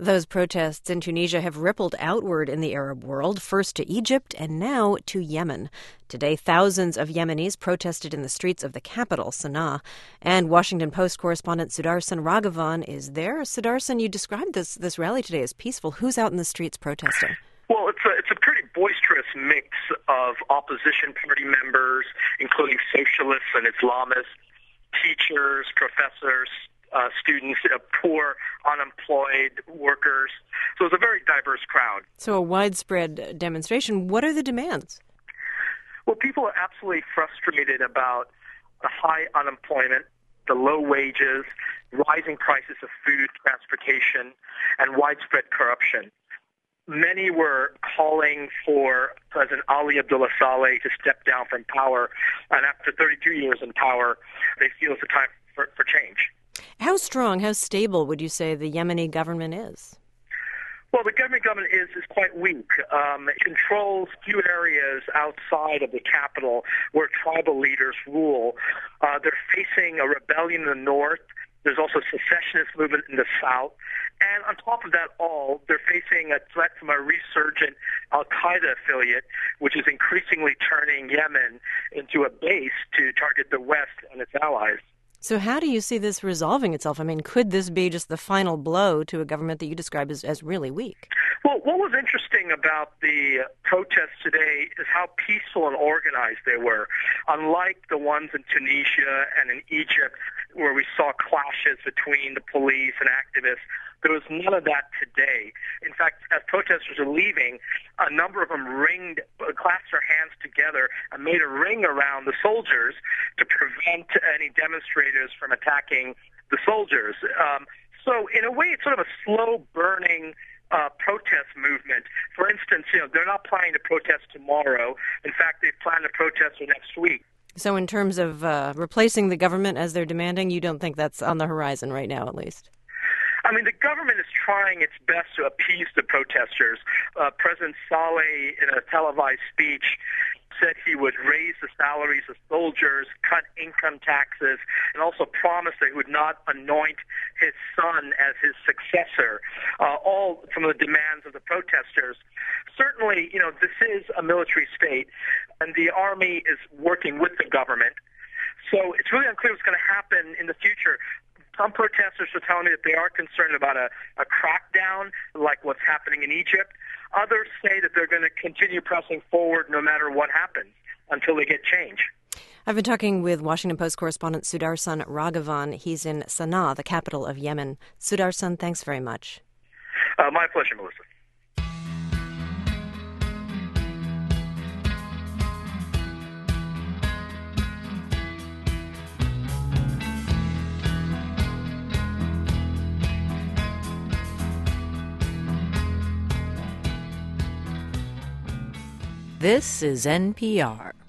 Those protests in Tunisia have rippled outward in the Arab world, first to Egypt and now to Yemen. Today, thousands of Yemenis protested in the streets of the capital, Sana'a. And Washington Post correspondent Sudarshan Raghavan is there. Sudarshan, you described this rally today as peaceful. Who's out in the streets protesting? Well, it's a pretty boisterous mix of opposition party members, including socialists and Islamists, teachers, professors, students, poor, unemployed workers. So it's a very diverse crowd. So a widespread demonstration. What are the demands? Well, people are absolutely frustrated about the high unemployment, the low wages, rising prices of food, transportation, and widespread corruption. Many were calling for President Ali Abdullah Saleh to step down from power, and after 32 years in power, they feel it's a time for change. How strong, how stable would you say the Yemeni government is? Well, the Yemeni government is quite weak. It controls few areas outside of the capital where tribal leaders rule. They're facing a rebellion in the north. There's also a secessionist movement in the south. And on top of that all, they're facing a threat from a resurgent al-Qaeda affiliate, which is increasingly turning Yemen into a base to target the West and its allies. So how do you see this resolving itself? I mean, could this be just the final blow to a government that you describe as really weak? Well, what was interesting about the protests today is how peaceful and organized they were. Unlike the ones in Tunisia and in Egypt, where we saw clashes between the police and activists, there was none of that today. In fact, as protesters are leaving, a number of them clasped their hands together and made a ring around the soldiers to prevent any demonstrators from attacking the soldiers. So in a way, it's sort of a slow-burning protest movement. For instance, they're not planning to protest tomorrow. In fact, they plan to protest for next week. So in terms of replacing the government as they're demanding, you don't think that's on the horizon right now, at least? I mean, the government is trying its best to appease the protesters. President Saleh, in a televised speech, said he would raise the salaries of soldiers, cut income taxes, and also promised that he would not anoint his son as his successor, all from the demands of the protesters. Certainly, this is a military state, and the army is working with the government. So it's really unclear what's going to happen in the future. Some protesters are telling me that they are concerned about a crackdown, like what's happening in Egypt. Others say that they're going to continue pressing forward no matter what happens until they get change. I've been talking with Washington Post correspondent Sudarshan Raghavan. He's in Sana'a, the capital of Yemen. Sudarshan, thanks very much. My pleasure, Melissa. This is NPR.